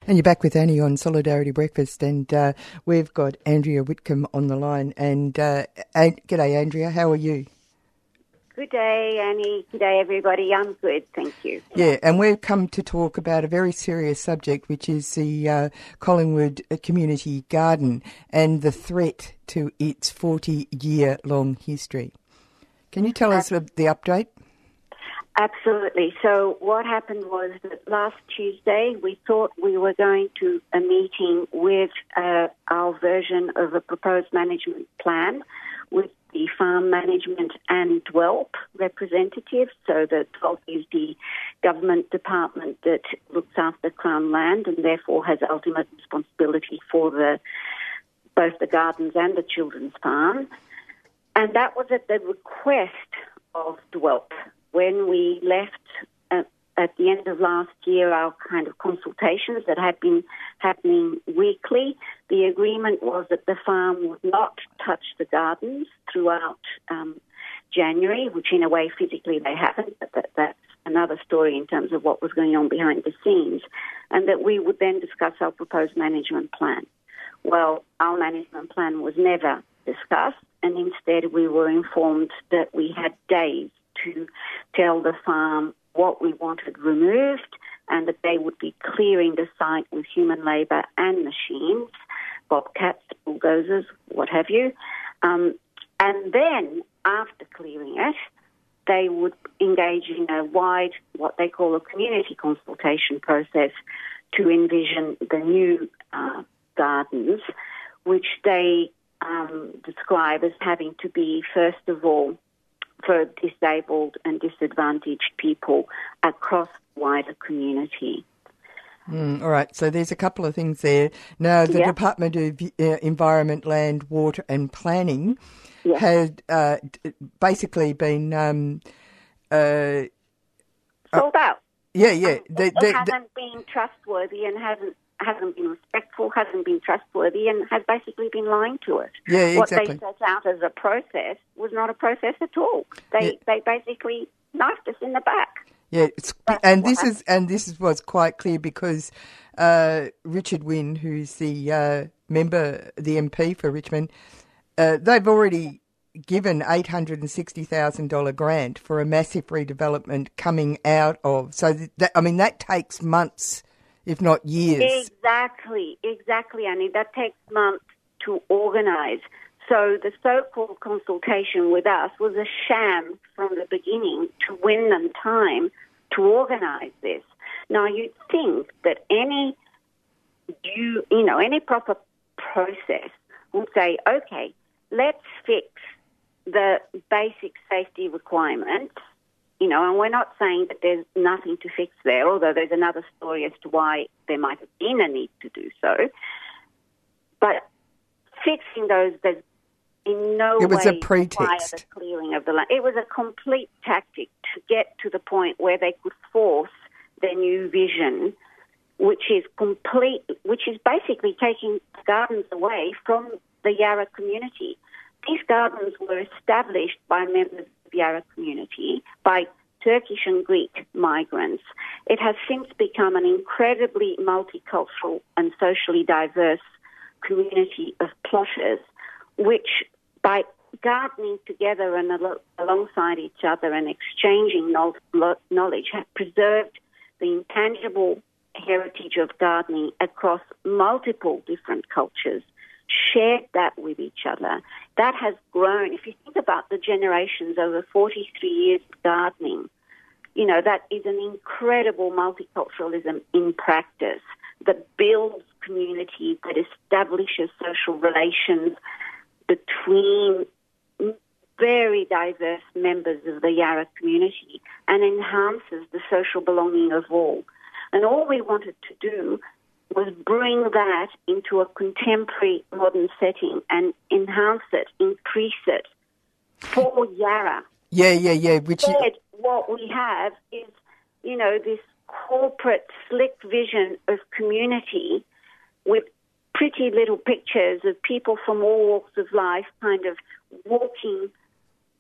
And you're back with Annie on Solidarity Breakfast, and we've got Andrea Whitcomb on the line. And g'day, Andrea. How are you? Good day, Annie. Good day, everybody. I'm good, thank you. Yeah, and we've come to talk about a very serious subject, which is the Collingwood Community Garden and the threat to its 40-year-long history. Can you tell us the update? Absolutely. So what happened was that last Tuesday we thought we were going to a meeting with our version of a proposed management plan with the farm management and DWELP representatives. So the DWELP is the government department that looks after Crown land and therefore has ultimate responsibility for both the gardens and the children's farm. And that was at the request of DWELP. When we left at the end of last year, our kind of consultations that had been happening weekly, the agreement was that the farm would not touch the gardens throughout January, which in a way physically they haven't, but that's another story in terms of what was going on behind the scenes, and that we would then discuss our proposed management plan. Well, our management plan was never discussed, and instead we were informed that we had days to tell the farm what we wanted removed and that they would be clearing the site with human labour and machines, bobcats, bulldozers, what have you. And then, after clearing it, they would engage in a wide, what they call a community consultation process to envision the new gardens, which they describe as having to be, first of all, for disabled and disadvantaged people across the wider community. All right, so there's a couple of things there. Now, the Department of Environment, Land, Water and Planning had basically been sold out. Yeah. It hasn't been trustworthy and hasn't been respectful, hasn't been trustworthy, and has basically been lying to us. Yeah, exactly. What they set out as a process was not a process at all. They basically knifed us in the back. Yeah, this was quite clear because Richard Wynne, who's the member, the MP for Richmond, they've already given $860,000 grant for a massive redevelopment coming out of. So that takes months, if not years. Exactly, Annie. That takes months to organise. So the so-called consultation with us was a sham from the beginning to win them time to organise this. Now, you'd think that any proper process would say, okay, let's fix the basic safety requirements, and we're not saying that there's nothing to fix there, although there's another story as to why there might have been a need to do so. But fixing those, there's in no way a pretext. The clearing of the land. It was a complete tactic to get to the point where they could force their new vision, which is basically taking gardens away from the Yarra community. These gardens were established by members of the Yarra community, by Turkish and Greek migrants. It has since become an incredibly multicultural and socially diverse community of plotters, which by gardening together and alongside each other and exchanging knowledge have preserved the intangible heritage of gardening across multiple different cultures, shared that with each other. That has grown. If you think about the generations over 43 years of gardening, that is an incredible multiculturalism in practice that builds community, that establishes social relations between very diverse members of the Yarra community and enhances the social belonging of all. And all we wanted to do was bring that into a contemporary modern setting and enhance it, increase it for Yarra. Yeah. Instead, what we have is, this corporate slick vision of community with pretty little pictures of people from all walks of life kind of walking,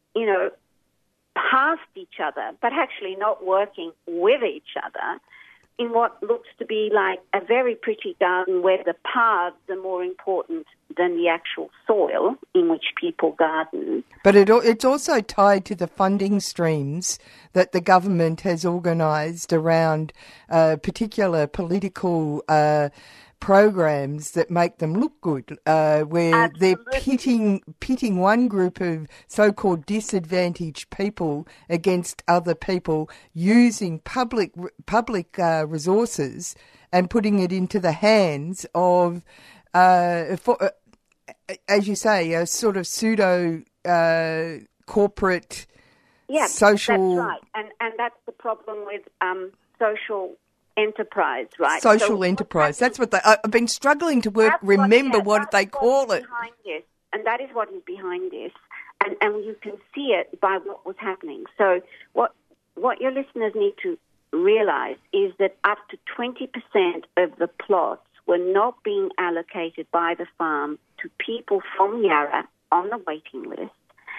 past each other, but actually not working with each other in what looks to be like a very pretty garden where the paths are more important than the actual soil in which people garden. But it's also tied to the funding streams that the government has organised around particular political programs that make them look good, where Absolutely. they're pitting one group of so-called disadvantaged people against other people using public resources and putting it into the hands of, as you say, a sort of pseudo corporate social. That's right, and that's the problem with social enterprise, right? Social enterprise. That's what I've been struggling to remember what they call it. Behind this, and that is what is behind this, and you can see it by what was happening. So what your listeners need to realise is that up to 20% of the plots were not being allocated by the farm to people from Yarra on the waiting list.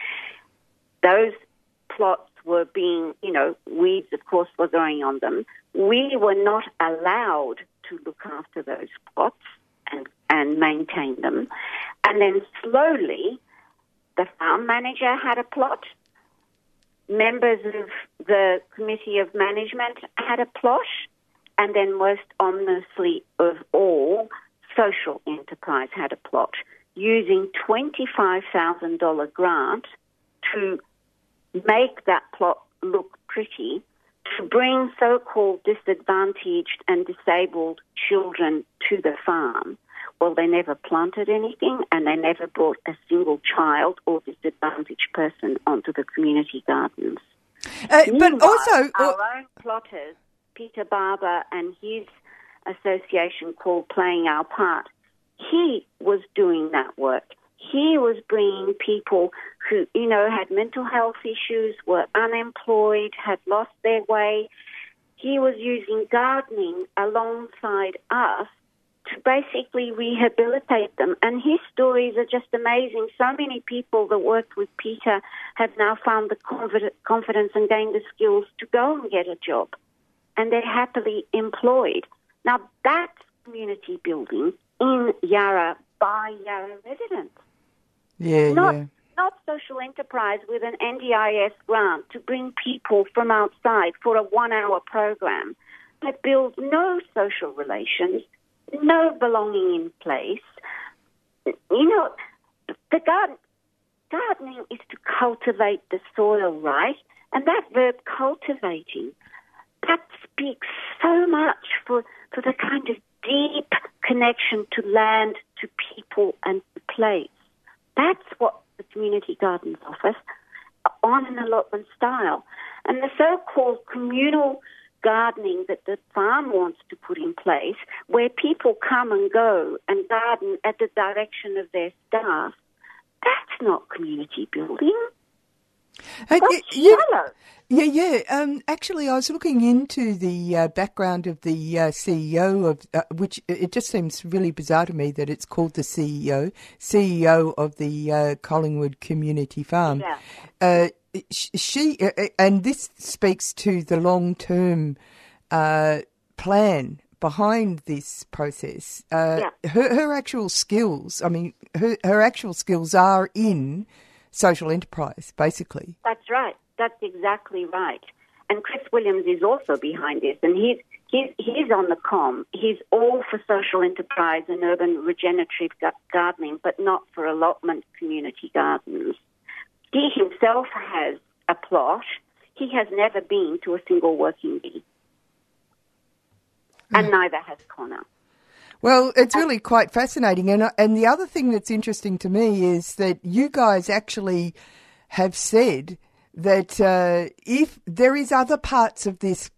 Those plots were being, weeds, of course, were growing on them. We were not allowed to look after those plots and maintain them. And then slowly, the farm manager had a plot. Members of the committee of management had a plot. And then most ominously of all, social enterprise had a plot, using $25,000 grant to make that plot look pretty, to bring so-called disadvantaged and disabled children to the farm. Well, they never planted anything and they never brought a single child or disadvantaged person onto the community gardens. But also, our own plotters, Peter Barber and his association called Playing Our Part, he was doing that work. He was bringing people who, had mental health issues, were unemployed, had lost their way. He was using gardening alongside us to basically rehabilitate them. And his stories are just amazing. So many people that worked with Peter have now found the confidence and gained the skills to go and get a job. And they're happily employed. Now, that's community building in Yarra by Yarra residents. Not social enterprise with an NDIS grant to bring people from outside for a 1-hour program that builds no social relations, no belonging in place. The gardening is to cultivate the soil, right? And that verb cultivating, that speaks so much for the kind of deep connection to land, to people and to place. That's what the community gardens offers on an allotment style. And the so-called communal gardening that the farm wants to put in place, where people come and go and garden at the direction of their staff, that's not community building. That's shallow. Actually, I was looking into the background of the CEO of which it just seems really bizarre to me that it's called the CEO of the Collingwood Community Farm. Yeah. She and this speaks to the long-term plan behind this process. Her actual skills. I mean, her actual skills are in social enterprise, basically. That's right. That's exactly right. And Chris Williams is also behind this, and he's on the comm. He's all for social enterprise and urban regenerative gardening, but not for allotment community gardens. He himself has a plot. He has never been to a single working bee, and neither has Connor. Well, it's really quite fascinating. And the other thing that's interesting to me is that you guys actually have said that if there is other parts of this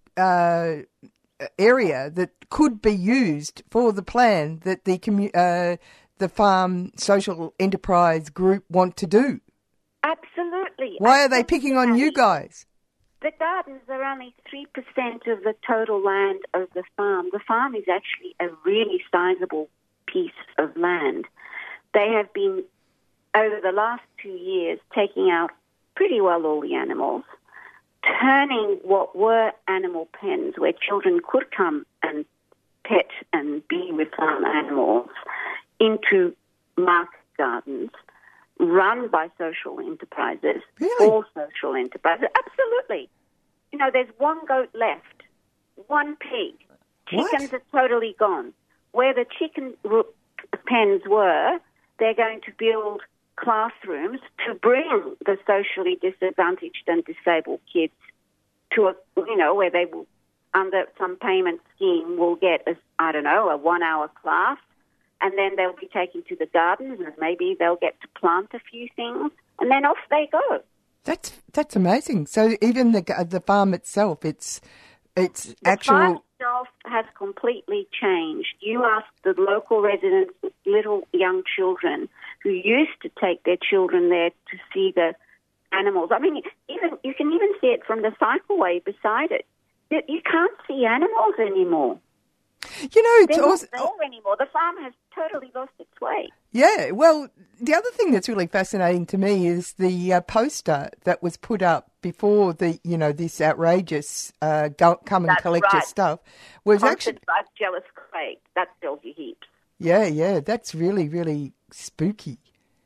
area that could be used for the plan that the farm social enterprise group want to do. Absolutely. Why are they picking on you guys? The gardens are only 3% of the total land of the farm. The farm is actually a really sizable piece of land. They have been, over the last 2 years, taking out pretty well all the animals, turning what were animal pens where children could come and pet and be with farm animals into market gardens run by social enterprises, Really? for social enterprises. Absolutely. You know, there's one goat left, one pig. Chickens What? are totally gone. Where the chicken pens were, they're going to build classrooms to bring the socially disadvantaged and disabled kids to a, you know, where they will, under some payment scheme, will get a 1-hour class, and then they'll be taken to the gardens, and maybe they'll get to plant a few things, and then off they go. That's amazing. So even the farm itself, it's actual. The farm itself has completely changed. You ask the local residents with little young children who used to take their children there to see the animals. I mean, you can even see it from the cycleway beside it. You can't see animals anymore. You know, it's They're also not there anymore. The farm has totally lost its way. yeah. Well, the other thing that's really fascinating to me is the poster that was put up before this outrageous come and That's collect your right. stuff was Sponsored actually by Jealous Craig. That sells you heaps. yeah. That's really, really spooky.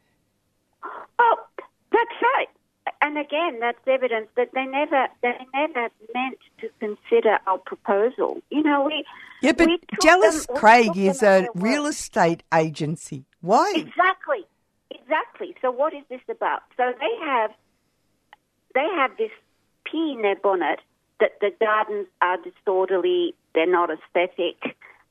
Oh, that's right. And again, that's evidence that they never meant to consider our proposal. You know, Yeah, but we took Jealous them- we Craig took is them at a their real word. estate agency. Why? Exactly. So what is this about? So they have this pea in their bonnet that the gardens are disorderly, they're not aesthetic,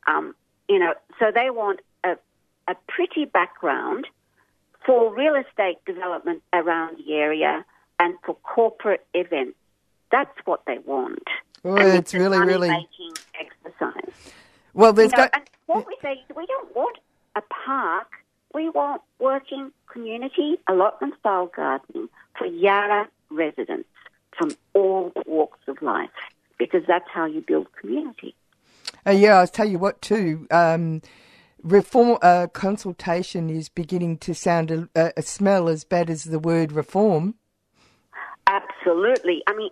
so they want a pretty background for real estate development around the area and for corporate events. That's what they want. Oh, And it's a really, really. money-making exercise. Well, there's And what we say, we don't want a park. We want working community allotment-style gardening for Yarra residents from all walks of life, because that's how you build community. I'll tell you what too. Reform consultation is beginning to sound a smell as bad as the word reform. Absolutely. I mean,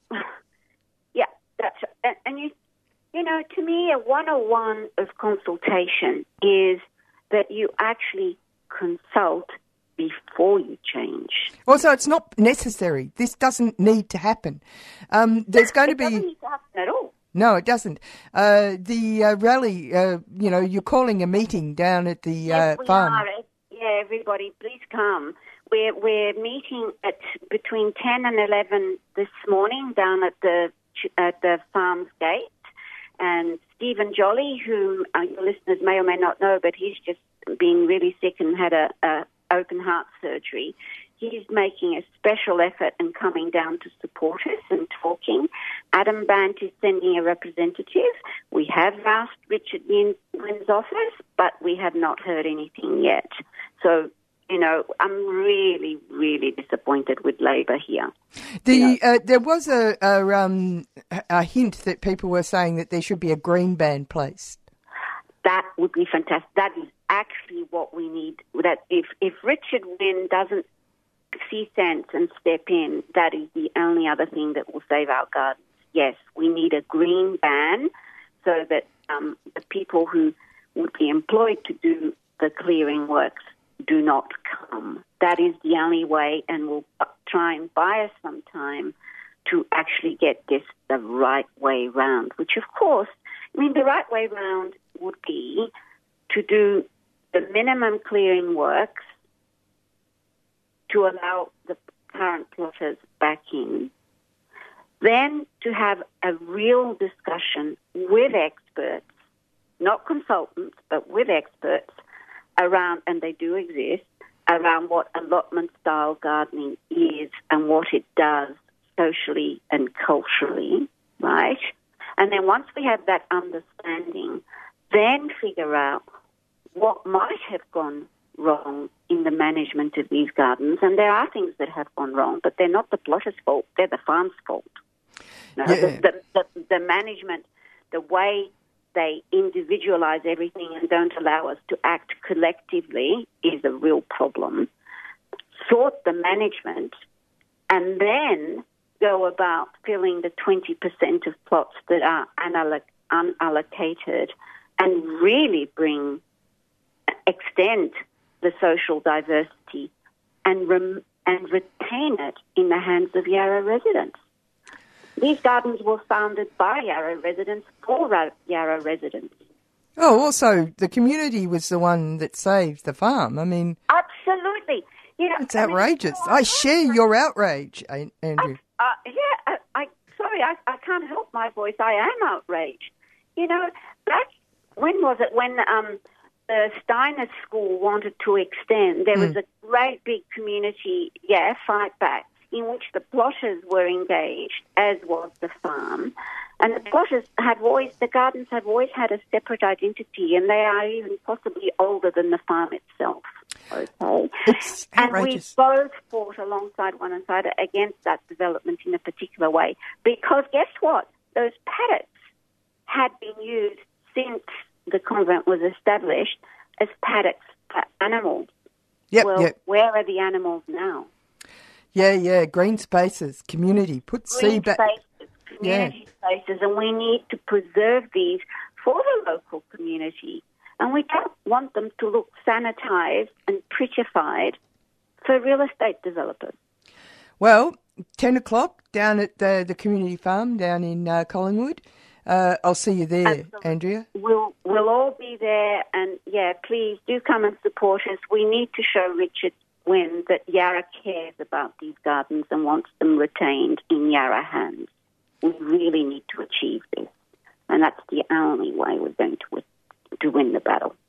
yeah, that's, and you know, to me, a 101 of consultation is that you actually consult before you change. Also, it's not necessary. This doesn't need to happen. There's going to It doesn't be... need to happen at all. No, it doesn't. The rally, you're calling a meeting down at the Yes, we farm. are. Yeah, everybody, please come. We're meeting at between 10 and 11 this morning down at the farm's gate. And Stephen Jolly, whom your listeners may or may not know, but he's just been really sick and had a open heart surgery. He's making a special effort and coming down to support us and talking. Adam Bant is sending a representative. We have asked Richard Wynn's office, but we have not heard anything yet. So, you know, I'm really, really disappointed with Labor here. There was a hint that people were saying that there should be a green ban placed. That would be fantastic. That is actually what we need. That if Richard Wynn doesn't see sense and step in, that is the only other thing that will save our gardens. Yes, we need a green ban so that the people who would be employed to do the clearing works do not come. That is the only way, and we'll try and buy us some time to actually get this the right way round, which of course, I mean, the right way round would be to do the minimum clearing works to allow the current plotters back in, then to have a real discussion with experts, not consultants, but with experts around, and they do exist, around what allotment-style gardening is and what it does socially and culturally, right? And then once we have that understanding, then figure out what might have gone wrong in the management of these gardens. And there are things that have gone wrong, but they're not the plotter's fault, they're the farm's fault. No, Yeah. The management, the way they individualize everything and don't allow us to act collectively is a real problem. Sort the management and then go about filling the 20% of plots that are unallocated and really extend the social diversity and retain it in the hands of Yarra residents. These gardens were founded by Yarra residents for Yarra residents. Oh, also, the community was the one that saved the farm. I mean... Absolutely. It's outrageous. I share your outrage, Andrew. Sorry, I can't help my voice. I am outraged. When was it? When the Steiner School wanted to extend, there was a great big community, fight back, in which the plotters were engaged, as was the farm. And the plotters the gardens have always had a separate identity, and they are even possibly older than the farm itself. Okay. It's and we outrageous. both fought alongside one another against that development in a particular way. Because guess what? Those paddocks had been used since the convent was established as paddocks for animals. Where are the animals now? Yeah, green spaces, community, Community spaces, and we need to preserve these for the local community. And we don't want them to look sanitised and prettified for real estate developers. Well, 10 o'clock down at the community farm down in Collingwood. I'll see you there, Absolutely. Andrea. We'll all be there, and please do come and support us. We need to show Richard Wynne that Yarra cares about these gardens and wants them retained in Yarra hands. We really need to achieve this, and that's the only way we're going to win the battle.